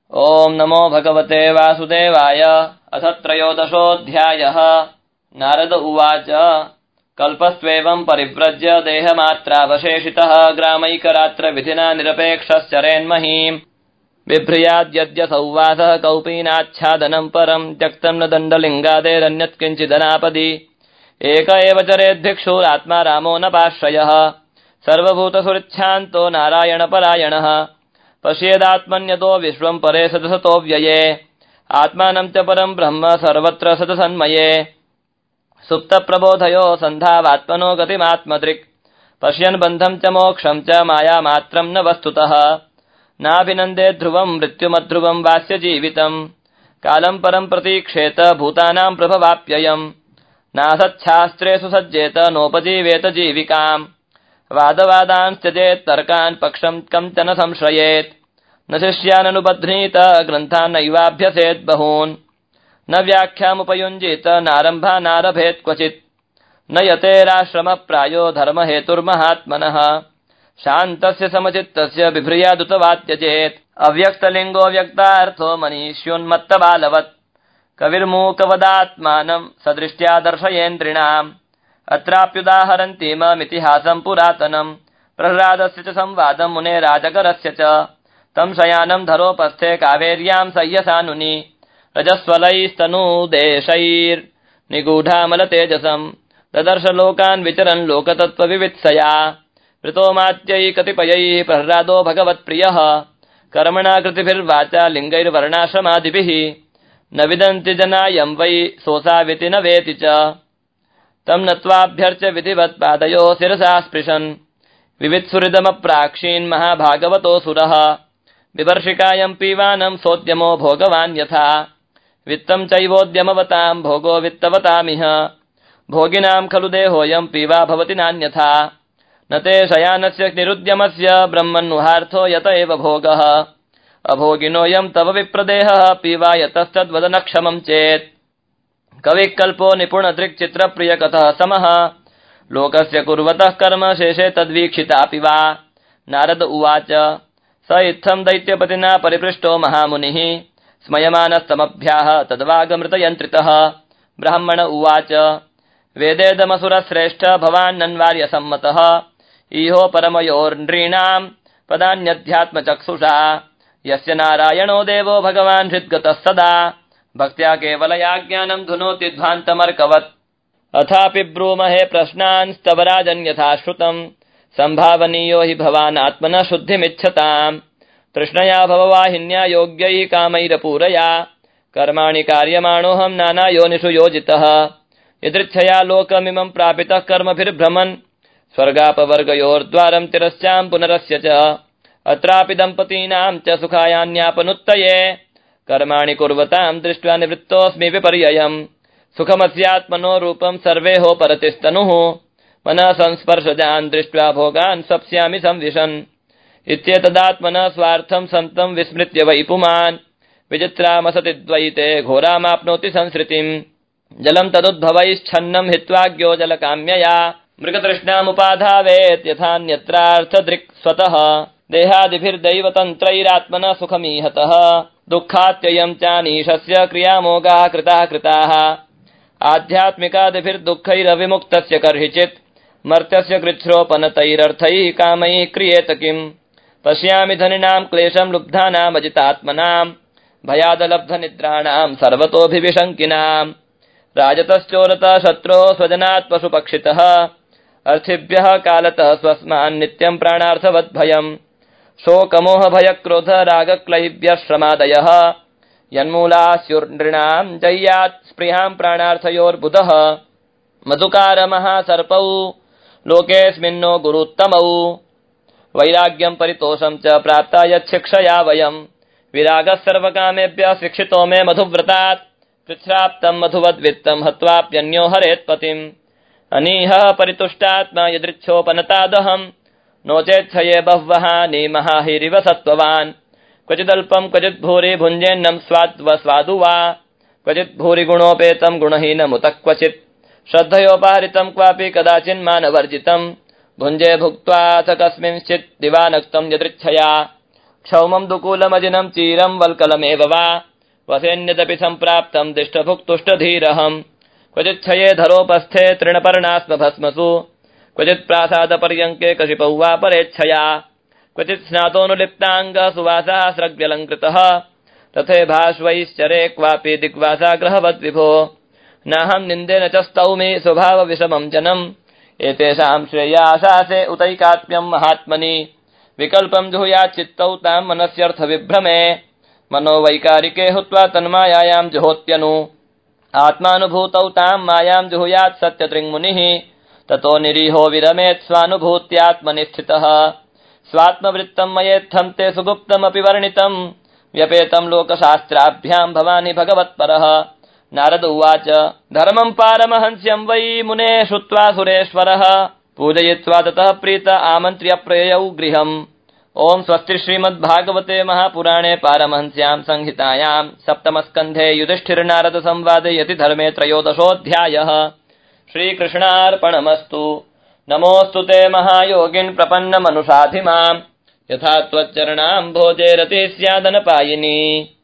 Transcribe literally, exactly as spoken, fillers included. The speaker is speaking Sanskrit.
ओम नमो भगवते वासुदेवाय। अथ त्रयोदशोऽध्यायः। नारद उवाच कल्पस्त्वेवं परिव्रज्य देहमात्रावशेषितः ग्रामैकरात्र विधिना निरपेक्षश्चरेन्महीम् बिभ्र्याद्यद्य संवासः कौपीनाच्छादनं परं त्यक्तं न दण्डलिङ्गादेरन्यत् किञ्चिदनापदि एक एव चरेद्भिक्षुरात्मा रामो न पाश्रयः सर्वभूतसुहृच्छान्तो नारायणपरायणः पश्येदात्मन्यतो विश्वं परे सदसतो व्यये आत्मानं च परं ब्रह्म सर्वत्र सदसन्मये सुप्तप्रबोधयो सन्धावात्मनो गतिमात्मदृक् पश्यन् बन्धं च मोक्षं च मायामात्रं न वस्तुतः नाभिनन्दे ध्रुवं मृत्युमध्रुवं वास्य जीवितं कालं परं प्रतीक्षेत भूतानां प्रभवाप्ययम् नासच्छास्त्रेषु सज्जेत नोपजीवेत जीविकाम् वादवादान् त्यजेत् तर्कान् पक्षं कञ्चन संश्रयेत् न शिष्याननुबध्नीत ग्रन्थान् नैवाभ्यसेत् बहून् न व्याख्यामुपयुञ्जीत नारम्भानारभेत् क्वचित् न यतेराश्रमः प्रायो धर्महेतुर्महात्मनः शान्तस्य समचित्तस्य बिभ्र्यादुतवा त्यजेत् अव्यक्तलिङ्गो व्यक्तार्थो मनीष्योन्मत्तबालवत् कविर्मूकवदात्मानं सदृष्ट्या दर्शयेन्द्रिणाम् अत्राप्युदाहरन्तीममितिहासं पुरातनं प्रह्लादस्य च संवादं मुनेराजकरस्य च तं शयानं धरोपस्थे कावेर्यां सह्यसानुनि रजस्वलैस्तनूदेशैर्निगूढामलतेजसं ददर्श लोकान् विचरन् लोकतत्त्वविवित्सया वृतोमात्यैः कतिपयैः प्रह्लादो भगवत्प्रियः कर्मणा कृतिभिर्वाचा लिङ्गैर्वर्णाश्रमादिभिः न विदन्ति जनायं वै सोऽसाविति न वेति च तं नत्वाभ्यर्च्य विधिवत् पादयोः शिरसा स्पृशन् विवित्सुहृदमप्राक्षीन् महाभागवतोऽसुरः विवर्षिकायं पीवानं सोद्यमो भोगवान् यथा वित्तं चैवोद्यमवतां भोगो वित्तवतामिह भोगिनां खलु देहोऽयं पीवा भवति नान्यथा न ते शयानस्य निरुद्यमस्य ब्रह्मन्नुहार्थो यत एव भोगः अभोगिनोऽयं तव विप्रदेहः पीवा यतस्तद्वदनक्षमं चेत् कविः कल्पो निपुणदृक्चित्रप्रियकथः समः लोकस्य कुर्वतः कर्म शेषे तद्वीक्षितापि वा नारद उवाच स इत्थं दैत्यपतिना परिपृष्टो महामुनिः स्मयमानस्तमभ्याः तद्वागमृतयन्त्रितः ब्राह्मण उवाच वेदेदमसुरश्रेष्ठ भवान्नन्वार्यसम्मतः इहो परमयोर्नृणां पदान्यध्यात्मचक्षुषा यस्य नारायणो देवो भगवान् हृद्गतः सदा भक्त्या केवलया ज्ञानं धुनोति ध्वान्तमर्कवत् अथापि ब्रूमहे प्रश्नान् स्तवराजन् यथा श्रुतं सम्भावनीयो हि भवान् आत्मनः शुद्धिमिच्छताम् तृष्णया भववाहिन्या योग्यैः कामैरपूरया कर्माणि कार्यमाणोऽहं नानायोनिषु योजितः यदृच्छया लोकमिमं प्रापितः कर्मभिर्भ्रमन् स्वर्गापवर्गयोर्द्वारं तिरस्यां पुनरस्य च अत्रापि दम्पतीनां च सुखायान्यापनुत्तये कर्माणि कुर्वतां दृष्ट्वा निवृत्तोऽस्मि विपर्ययम् सुखमस्यात्मनो रूपं सर्वेहो परतिस्तनुः मनः संस्पर्शजान् दृष्ट्वा भोगान् स्वप्स्यामि संविशन् इत्येतदात्मनः स्वार्थं सन्तं विस्मृत्य वै पुमान् विचित्रामसति द्वैते घोरामाप्नोति संसृतिम् जलं तदुद्भवैश्छन्नं हित्वाज्ञो जलकाम्यया मृगतृष्णामुपाधावेत् यथान्यत्रार्थदृक् स्वतः देहादिभिर्दैवतन्त्रैरात्मनः सुखमीहतः दुःखात्ययं चानीशस्य क्रियामोगाः कृताः कृताः आध्यात्मिकादिभिर्दुःखैरविमुक्तस्य कर्हिचित् मर्त्यस्य कृच्छ्रोपनतैरर्थैः कामैः क्रियेत किम् पश्यामि धनिनां क्लेशं लुब्धानामजितात्मनां भयादलब्धनिद्राणां सर्वतोऽभिविशङ्किनां राजतश्चोरतः शत्रोः स्वजनात् पशुपक्षितः अर्थिभ्यः कालतः स्वस्मान् नित्यं प्राणार्थवद्भयम् शोकमोह भयक्रोध रागक्लैब्यः श्रमादयः यन्मूलास्युर्नृणां जय्यात् स्पृहां प्राणार्थयोर्बुधः मधुकारमहासर्पौ लोकेऽस्मिन्नो गुरुत्तमौ वैराग्यं परितोषं च प्राप्ता यच्छिक्षया वयम् विरागः सर्वकामेभ्यः शिक्षितो मे मधुव्रतात् कृच्छ्राप्तं मधुवद्वित्तं हत्वाप्यन्यो हरेत्पतिम् अनीहः परितुष्टात्मा यदृच्छोपनतादहम् नो चेच्छये बह्वः नीमहाहिरिव सत्त्ववान् क्वचिदल्पं क्वचित् भूरि भुञ्जेन्नं स्वाद्व स्वादु वा क्वचित् भूरि गुणोपेतं गुणहीनमुत क्वचित् श्रद्धयोपहरितं क्वापि कदाचिन्मानवर्जितं भुञ्जे भुक्त्वा च कस्मिंश्चित् दिवानक्तं यदृच्छया क्षौमं दुकूलमजिनं चीरं वल्कलमेव वा वसेन्यदपि सम्प्राप्तं दिष्टभुक्तुष्टधीरहम् क्वचिच्छये धरोपस्थे तृणपर्णास्म भस्मसु क्वचित् प्रासादपर्यङ्के कशिपौ वा परेच्छया क्वचित् स्नातोऽनुलिप्ताङ्ग सुवासः स्रग्व्यलङ्कृतः तथैभाश्वैश्चरे क्वापि दिग्वासाग्रहवद् विभो नाहं निन्दे न च स्तौमि स्वभाव विषमं जनम् एतेषां श्रेयाशासे उतैकात्म्यं महात्मनि विकल्पं जुहुयात् चित्तौ तां मनस्यर्थ विभ्रमे मनोवैकारिके हुत्वा तन्मायायां जुहोत्यनु आत्मानुभूतौ तां मायां जुहुयात् सत्यदृङ्मुनिः ततो निरीहो विरमेत् स्वानुभूत्यात्मनि स्थितः स्वात्मवृत्तं मयेत्थं ते सुगुप्तमपि वर्णितं व्यपेतं लोकशास्त्राभ्यां भवानि भगवत्परः नारद उवाच धर्मं पारमहंस्यं वै मुने श्रुत्वा सुरेश्वरः पूजयित्वा ततः प्रीत आमन्त्र्य प्रययौ गृहम् ओम स्वस्ति श्रीमद्भागवते महापुराणे पारमहंस्यां संहितायां सप्तमस्कन्धे युधिष्ठिर नारद संवादे यति धर्मे त्रयोदशोऽध्यायः श्रीकृष्णार्पणमस्तु। नमोऽस्तु ते महायोगिन् प्रपन्न मनुषाधिमाम् यथा त्वच्चरणाम्भोजे रतिः स्यादनपायिनी।